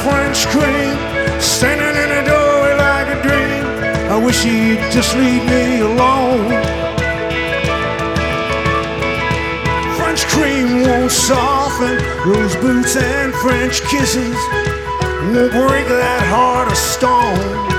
French cream, standing in the doorway like a dream. I wish he'd just leave me alone. French cream won't soften those boots, and French kisses won't break that heart of stone.